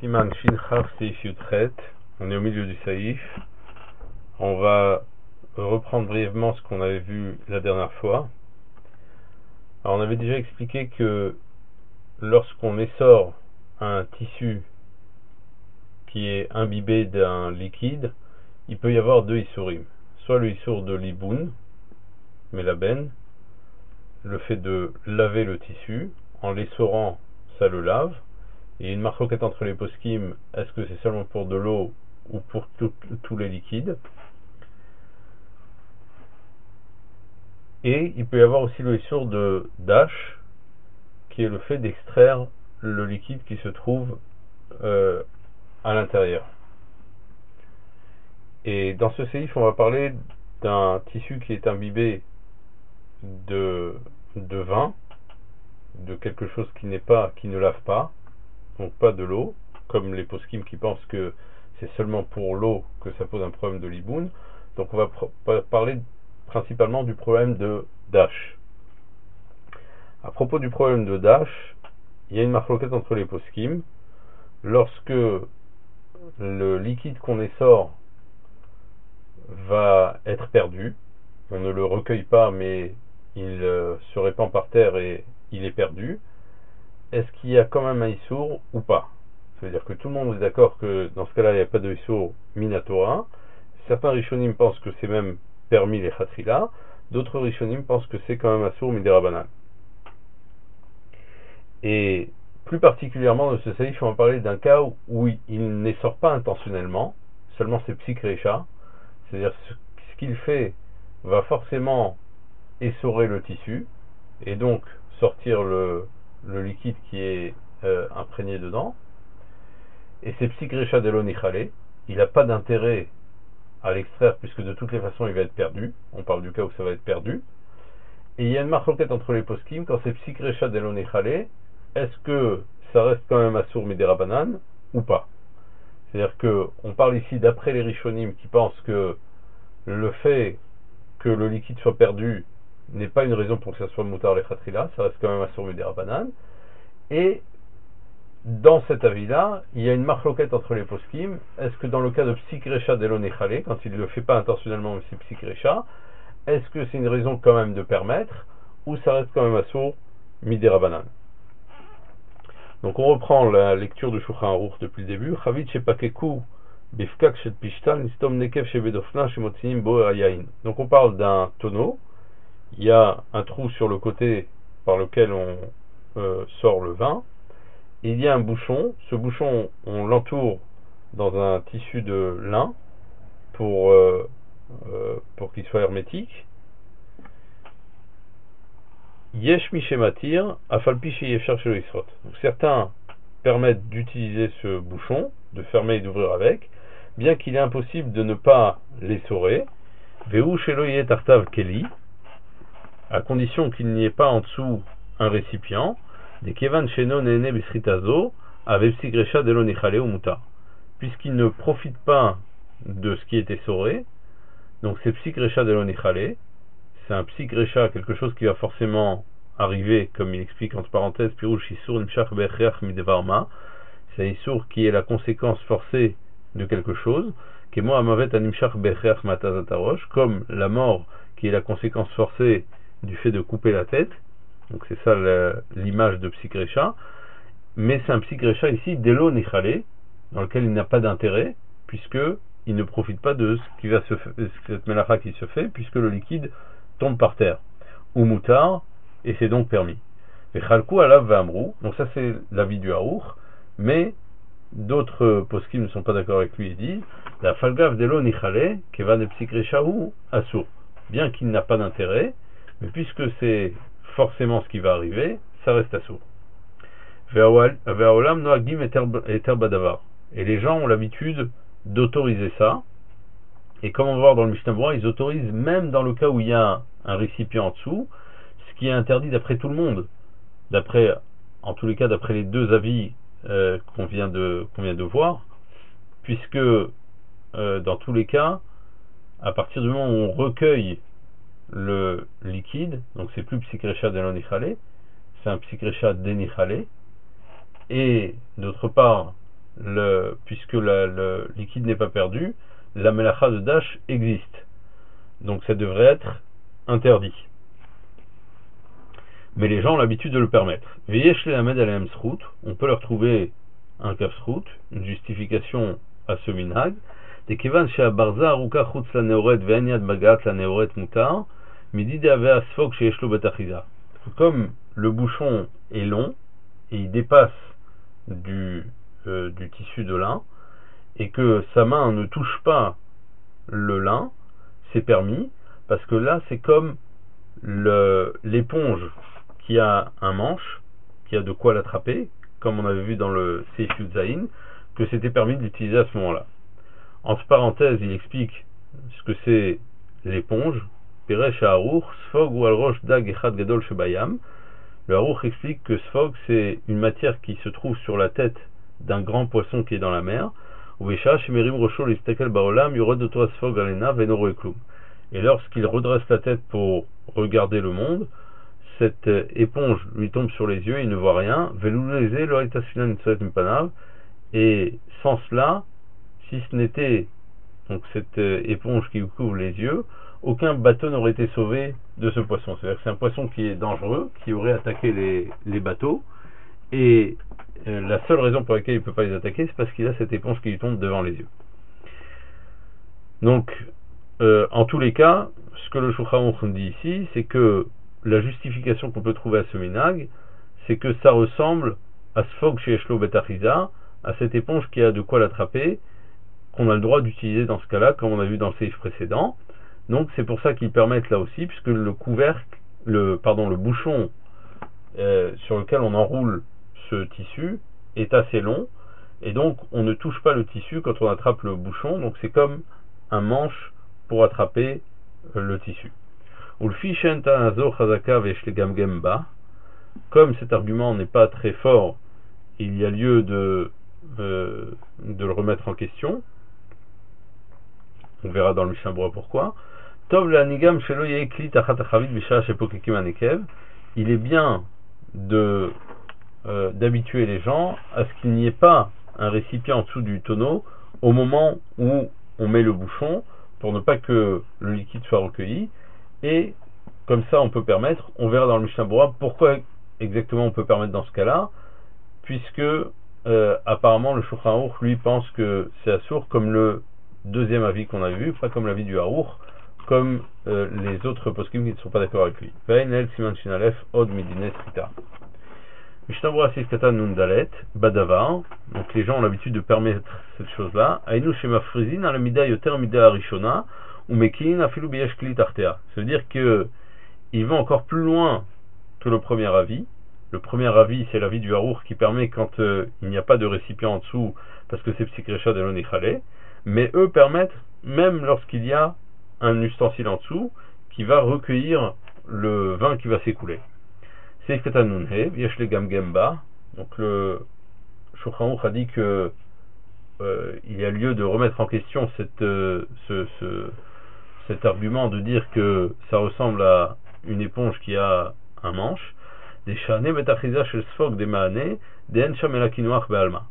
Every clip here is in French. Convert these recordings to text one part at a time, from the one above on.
Siman Shin Chaf Seif Yudchet. On est au milieu du Saïf. On va reprendre brièvement ce qu'on avait vu la dernière fois. Alors on avait déjà expliqué que lorsqu'on essore un tissu qui est imbibé d'un liquide, il peut y avoir deux isurim. Soit le isur de l'iboun, melaben, le fait de laver le tissu, en l'essorant, ça le lave. Et une marloquette entre les poskim, est-ce que c'est seulement pour de l'eau ou pour tous les liquides? Et il peut y avoir aussi le issur de dash, qui est le fait d'extraire le liquide qui se trouve à l'intérieur. Et dans ce séif, on va parler d'un tissu qui est imbibé de vin, de quelque chose qui ne lave pas, donc pas de l'eau, comme les poskim qui pensent que c'est seulement pour l'eau que ça pose un problème de liboun. Donc on va parler principalement du problème de dash. À propos du problème de dash, il y a une marloquette entre les poskim. Lorsque le liquide qu'on essore va être perdu, on ne le recueille pas mais il se répand par terre et il est perdu, est-ce qu'il y a quand même un issour ou pas? Ça veut dire que tout le monde est d'accord que dans ce cas-là il n'y a pas de issour minatora. Certains rishonim pensent que c'est même permis les khatrila, d'autres rishonim pensent que c'est quand même assour midérabanan. Et plus particulièrement de ce saïf, on va parler d'un cas où il n'essore pas intentionnellement, seulement c'est psikrecha, c'est-à-dire ce qu'il fait va forcément essorer le tissu et donc sortir le liquide qui est imprégné dedans. Et c'est psikrecha de l'onichale, il n'a pas d'intérêt à l'extraire puisque de toutes les façons il va être perdu. On parle du cas où ça va être perdu. Et il y a une marloquette entre les poskim quand c'est psikrecha de l'onichale. Est-ce que ça reste quand même assour midérabanan ou pas? C'est-à-dire que on parle ici d'après les rishonim qui pensent que le fait que le liquide soit perdu n'est pas une raison pour que ça soit moutar les khatrila, ça reste quand même assour midérabanan. Et dans cet avis-là, il y a une marloquette entre les poskim. Est-ce que dans le cas de psikrecha delonechale, quand il ne le fait pas intentionnellement mais c'est psikrecha, est-ce que c'est une raison quand même de permettre ou ça reste quand même assour midérabanan? Donc on reprend la lecture de Shulchan Aruch depuis le début. Chavit shepakeku bifkak shet pishtan nistom nekev shebedofna shemotzinim bo hayayin. Donc on parle d'un tonneau. Il y a un trou sur le côté par lequel on sort le vin. Et il y a un bouchon. Ce bouchon, on l'entoure dans un tissu de lin pour qu'il soit hermétique. Yesh mishematir afalpi sheyefshar shelo yisrot. Certains permettent d'utiliser ce bouchon, de fermer et d'ouvrir avec, bien qu'il est impossible de ne pas l'essorer. Veu shelo yeh tartav keli, à condition qu'il n'y ait pas en dessous un récipient. De kevan sheno nene bisritazo ave psigrecha delo nichale ou muta, puisqu'il ne profite pas de ce qui est essoré. Donc c'est psigrecha delo nichale. C'est un psikrecha, quelque chose qui va forcément arriver, comme il explique entre parenthèses, pirouche isur nimshach be'echreach midevarma. C'est un isur qui est la conséquence forcée de quelque chose, kemo amavet animshach be'echreach matazatarosh, comme la mort qui est la conséquence forcée du fait de couper la tête. Donc c'est ça l'image de psikrecha. Mais c'est un psikrecha ici, delo nichale, dans lequel il n'a pas d'intérêt, puisque il ne profite pas de ce qui va se faire, cette melacha qui se fait, puisque le liquide tombe par terre, ou moutar, et c'est donc permis. Et chalkou alav v'amrou, donc ça c'est l'avis du Aruch, mais d'autres poskim ne sont pas d'accord avec lui et disent la falgav delo nichale kevan de psikrecha ou assour, bien qu'il n'a pas d'intérêt, mais puisque c'est forcément ce qui va arriver, ça reste assour. Ve'aolam noagim eter badavar, et les gens ont l'habitude d'autoriser ça. Et comme on va voir dans le Mishnah Berurah, ils autorisent même dans le cas où il y a un récipient en dessous, ce qui est interdit d'après tout le monde. En tous les cas, d'après les deux avis qu'on vient de voir, puisque dans tous les cas, à partir du moment où on recueille le liquide, donc c'est plus psikrecha delonichale, c'est un psikrecha denichale, et d'autre part, puisque le liquide n'est pas perdu, la melacha de dash existe. Donc ça devrait être interdit. Mais les gens ont l'habitude de le permettre. Veyesh le'amed alehem zchut, on peut leur trouver un kaf zchut, une justification à ce minhag. Dekevan she'abarza aruka chutz la neoret ve'en yad magat la neoret mutar, midi de'aveh asfok sheyesh lo betachiza. Comme le bouchon est long et il dépasse du tissu de lin, et que sa main ne touche pas le lin, c'est permis, parce que là c'est comme l'éponge qui a un manche, qui a de quoi l'attraper, comme on avait vu dans le Seif Yudzaïn, que c'était permis d'utiliser à ce moment-là. Entre parenthèses, il explique ce que c'est l'éponge. Peresh Harour, Sfog ou Alrosh Dag Echad Gadol Shebayam. Le Harour explique que Sfog, c'est une matière qui se trouve sur la tête d'un grand poisson qui est dans la mer. Et lorsqu'il redresse la tête pour regarder le monde, cette éponge lui tombe sur les yeux, il ne voit rien. Et sans cela, si ce n'était donc cette éponge qui couvre les yeux, aucun bateau n'aurait été sauvé de ce poisson. C'est-à-dire que c'est un poisson qui est dangereux, qui aurait attaqué les bateaux, et la seule raison pour laquelle il ne peut pas les attaquer, c'est parce qu'il a cette éponge qui lui tombe devant les yeux. Donc, en tous les cas, ce que le Shulchan Aruch dit ici, c'est que la justification qu'on peut trouver à ce minhag, c'est que ça ressemble à Sfog sheyesh lo betachiza, à cette éponge qui a de quoi l'attraper, qu'on a le droit d'utiliser dans ce cas-là, comme on a vu dans le séif précédent. Donc c'est pour ça qu'ils permettent là aussi, puisque le bouchon sur lequel on enroule ce tissu est assez long, et donc on ne touche pas le tissu quand on attrape le bouchon, donc c'est comme un manche pour attraper le tissu. Comme cet argument n'est pas très fort, il y a lieu de le remettre en question. On verra dans le Mishnah Berurah pourquoi. Il est bien d'habituer les gens à ce qu'il n'y ait pas un récipient en dessous du tonneau au moment où on met le bouchon, pour ne pas que le liquide soit recueilli, et comme ça on peut permettre, on verra dans le Mishnah Berurah pourquoi exactement on peut permettre dans ce cas-là, puisque apparemment le Shulchan Aruch lui pense que c'est assour, comme le deuxième avis qu'on a vu, pas comme l'avis du Aruch, comme les autres poskim qui ne sont pas d'accord avec lui. Vainel siman shinalef od midine srita. Mishnah Berurah Sif Katan Nun Dalet Badavar. Donc les gens ont l'habitude de permettre cette chose-là. Ainu shema frizin ala mida yoter mida arishona ou mekin afilu biyesh kli tartea. Ça veut dire que il va encore plus loin que le premier avis. Le premier avis, c'est l'avis du Aruch qui permet quand il n'y a pas de récipient en dessous, parce que c'est psikrecha de l'onichale. Mais eux permettent même lorsqu'il y a un ustensile en dessous qui va recueillir le vin qui va s'écouler. C'est Katanunhe, Yesh le Gamgemba. Donc le Shulchan Aruch a dit que il y a lieu de remettre en question cet argument de dire que ça ressemble à une éponge qui a un manche. Des shane betachiza shel sfog des maane, des ensham elakinoach be'alma.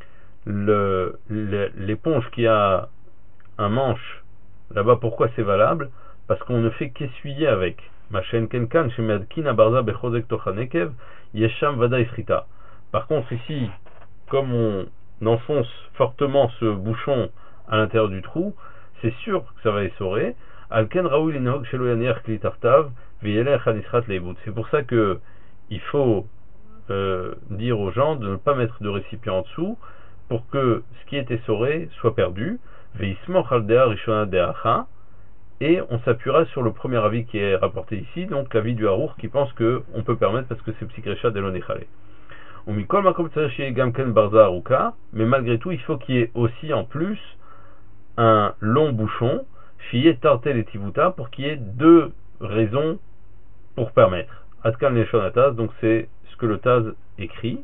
L'éponge qui a un manche, là-bas, pourquoi c'est valable? Parce qu'on ne fait qu'essuyer avec. Par contre ici, comme on enfonce fortement ce bouchon à l'intérieur du trou, c'est sûr que ça va essorer. C'est pour ça que il faut dire aux gens de ne pas mettre de récipient en dessous pour que ce qui est essoré soit perdu. Et on s'appuiera sur le premier avis qui est rapporté ici, donc l'avis du Aruch qui pense qu'on peut permettre parce que c'est Psikrecha de l'Onechale. Mais malgré tout, il faut qu'il y ait aussi en plus un long bouchon, pour qu'il y ait deux raisons pour permettre. Atkan Leshon, donc c'est ce que le Taz écrit.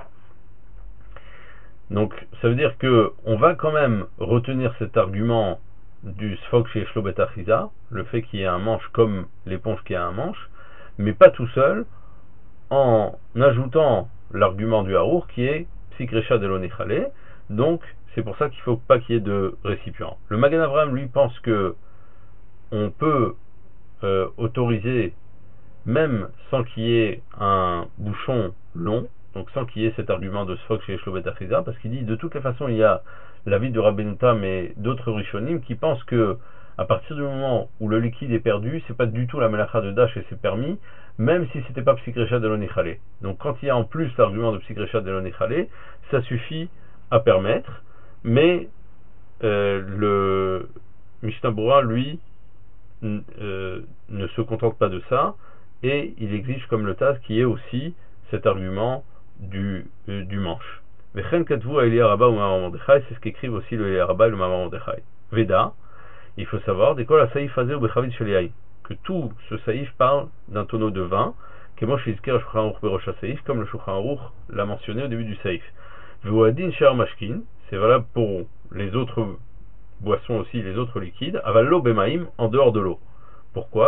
Donc ça veut dire que on va quand même retenir cet argument du Sfog chez Shlo Betachiza, le fait qu'il y ait un manche comme l'éponge qui a un manche, mais pas tout seul, en ajoutant l'argument du Aruch qui est Psikrecha de l'Onechale, Donc, c'est pour ça qu'il ne faut pas qu'il y ait de récipient. Le Magen Avraham, lui, pense que on peut autoriser, même sans qu'il y ait un bouchon long, donc sans qu'il y ait cet argument de Sfok chez Shlobet Achiza, parce qu'il dit, de toutes les façons, il y a l'avis de Rabbeinu Tam et d'autres Rishonim qui pensent que à partir du moment où le liquide est perdu, c'est pas du tout la melacha de Dash et c'est permis, même si c'était pas Psikrecha de l'Onichale. Donc quand il y a en plus l'argument de Psikrecha de l'Onichale, ça suffit à permettre, mais le Mishnah Berurah, lui, ne se contente pas de ça, et il exige comme le Taz qui est aussi cet argument du manche. Vechen katvu a Elia Rabba ou Mamar Mordechai, c'est ce qu'écrivent aussi le Elia Rabba et le Mamar Mordechai. Veda, il faut savoir, d'école à Saïf Hazé ou Bechavit Sheliaï, que tout ce Saïf parle d'un tonneau de vin, comme le Shulchan Aruch l'a mentionné au début du Saïf. Veuadin Shar Mashkin, c'est valable pour les autres boissons aussi, les autres liquides, avallo bemaim, en dehors de l'eau. Pourquoi?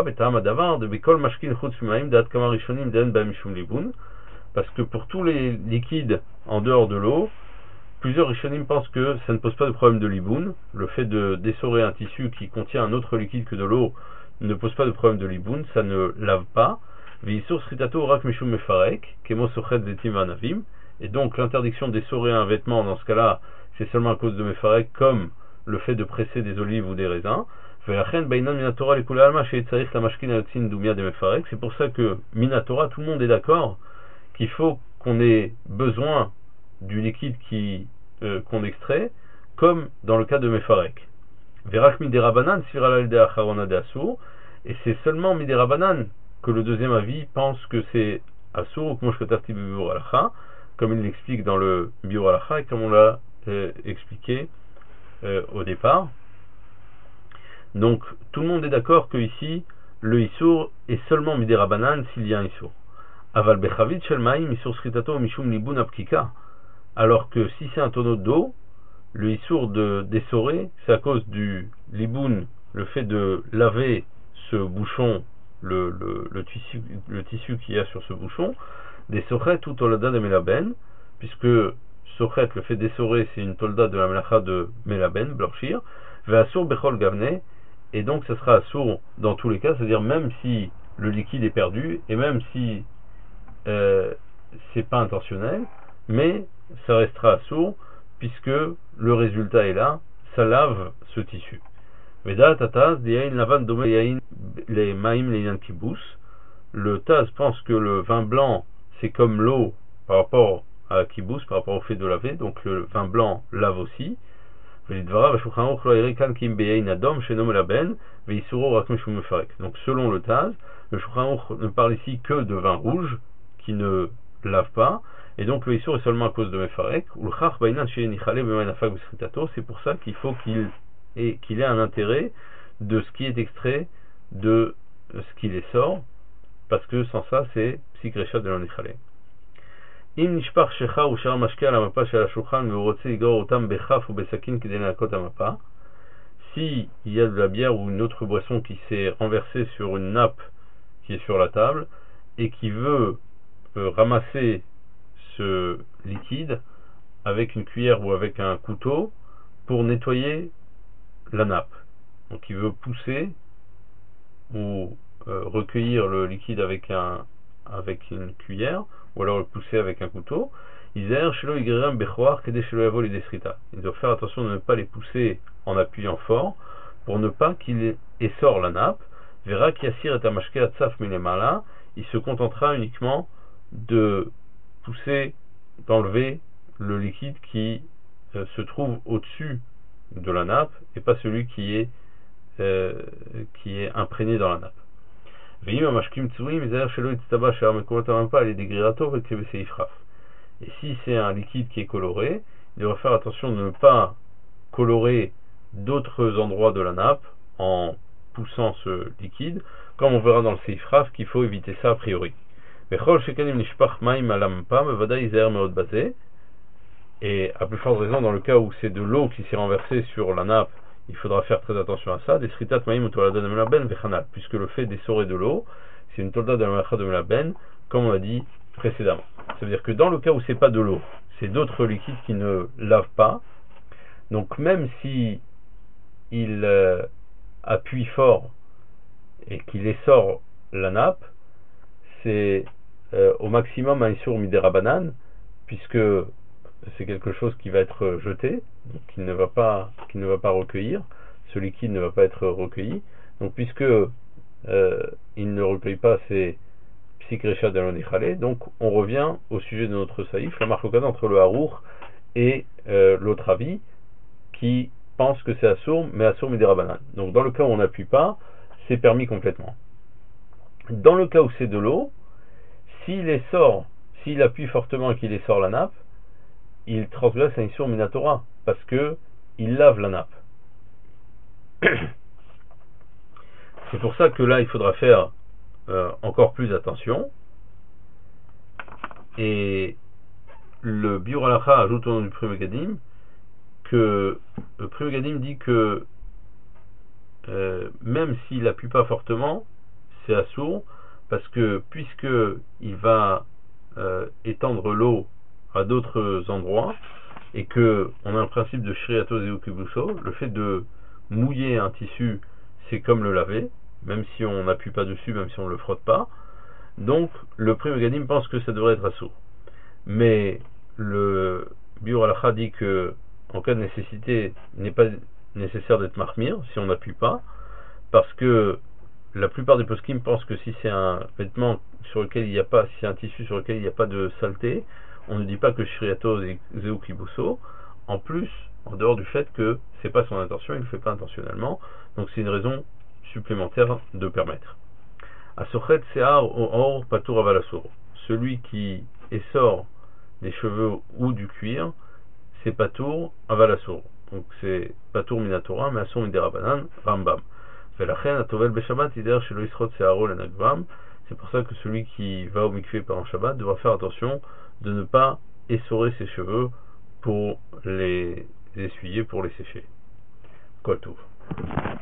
Parce que pour tous les liquides en dehors de l'eau, plusieurs rishonim pensent que ça ne pose pas de problème de liboun. Le fait de dessorer un tissu qui contient un autre liquide que de l'eau ne pose pas de problème de liboun, ça ne lave pas. Et donc l'interdiction de dessorer un vêtement dans ce cas-là, c'est seulement à cause de mefarek, comme le fait de presser des olives ou des raisins. C'est pour ça que Minatora, tout le monde est d'accord qu'il faut qu'on ait besoin du liquide qu'on extrait, comme dans le cas de Mefarek. Verak miderabanan sfira l'alde acharona de asur, et c'est seulement miderabanan que le deuxième avis pense que c'est asur, comme il l'explique dans le biur halacha et comme on l'a expliqué au départ. Donc tout le monde est d'accord que ici le isur est seulement miderabanan s'il y a un isur. Aval bechavit shel maim isur sritato mishum libun apkika. Alors que si c'est un tonneau d'eau, le issour de dessorer, c'est à cause du liboun, le fait de laver ce bouchon, le tissu qu'il y a sur ce bouchon, des sochet ou tolda de melaben, puisque sochet, le fait d'essorer, c'est une tolda de la melacha de melaben, blanchir, ve'assour bechol gavne, et donc ça sera assour dans tous les cas, c'est-à-dire même si le liquide est perdu, et même si c'est pas intentionnel, mais ça restera assour, puisque le résultat est là, ça lave ce tissu. Le Taz pense que le vin blanc, c'est comme l'eau par rapport à kibous, par rapport au fait de laver, donc le vin blanc lave aussi. Donc selon le Taz, le Shulchan Aruch ne parle ici que de vin rouge, qui ne lave pas, et donc le issour est seulement à cause de Mefarek. C'est pour ça qu'il faut qu'il ait un intérêt de ce qui est extrait de ce qui les sort, parce que sans ça c'est Psikrecha de l'Onichale. אם נשפך שכה ושאר המשקה על המפה של השולחן והוא רוצה לגרור אותם בכף ובסכין כדי לנקות המפה, si il y a de la bière ou une autre boisson qui s'est renversée sur une nappe qui est sur la table et qui veut ramasser ce liquide avec une cuillère ou avec un couteau pour nettoyer la nappe. Donc il veut pousser ou recueillir le liquide avec une cuillère, ou alors le pousser avec un couteau. Il doit faire attention de ne pas les pousser en appuyant fort pour ne pas qu'il essore la nappe. Verra qu'Yassir est amashke atzaf minemala, il se contentera uniquement de pousser, d'enlever le liquide qui se trouve au-dessus de la nappe et pas celui qui est imprégné dans la nappe. Et si c'est un liquide qui est coloré, il devra faire attention de ne pas colorer d'autres endroits de la nappe en poussant ce liquide, comme on verra dans le Seif Raf qu'il faut éviter ça a priori. Et à plus forte raison dans le cas où c'est de l'eau qui s'est renversée sur la nappe, il faudra faire très attention à ça. Des sritat maïm ou tolada de melaben vechanal, puisque le fait d'essorer de l'eau, c'est une tolda de la melacha de melaben, comme on a dit précédemment. Ça veut dire que dans le cas où c'est pas de l'eau, c'est d'autres liquides qui ne lavent pas. Donc même si il appuie fort et qu'il essore la nappe, c'est au maximum un Issour Midérabanan, puisque c'est quelque chose qui va être jeté, donc qui ne va pas recueillir, ce liquide ne va pas être recueilli. Donc puisque il ne recueille pas, c'est Psikrecha d'Alonichale, donc on revient au sujet de notre saïf, la marque entre le Harour et l'autre avis, qui pense que c'est Assour, mais Assour Midérabanan. Donc dans le cas où on n'appuie pas, c'est permis complètement. Dans le cas où c'est de l'eau, s'il appuie fortement et qu'il essore la nappe, il transgresse un Issour Minatora, parce que il lave la nappe. C'est pour ça que là, il faudra faire encore plus attention. Et le Biur Halacha ajoute au nom du Pri Megadim que le Pri Megadim dit que même s'il n'appuie pas fortement, c'est assourd, parce que puisque il va étendre l'eau à d'autres endroits, et que on a un principe de Shriato Zeukibuso, le fait de mouiller un tissu, c'est comme le laver, même si on n'appuie pas dessus, même si on ne le frotte pas. Donc le Pri Megadim pense que ça devrait être assourd. Mais le Biur Halacha dit que en cas de nécessité, il n'est pas nécessaire d'être marmire si on n'appuie pas, parce que la plupart des poskim pensent que si c'est un vêtement sur lequel il n'y a pas, si c'est un tissu sur lequel il n'y a pas de saleté, on ne dit pas que Shriato Zeu Kibuso, en plus, en dehors du fait que c'est pas son intention, il ne le fait pas intentionnellement, donc c'est une raison supplémentaire de permettre. Asochet Sear Or Patour Avalasur, celui qui essore des cheveux ou du cuir, c'est Patour Avalasur, donc c'est Patour Minatora, mais Asur Midérabanan, Rambam. C'est pour ça que celui qui va au mikvé pendant Shabbat devra faire attention de ne pas essorer ses cheveux pour les essuyer, pour les sécher. Kol Tov.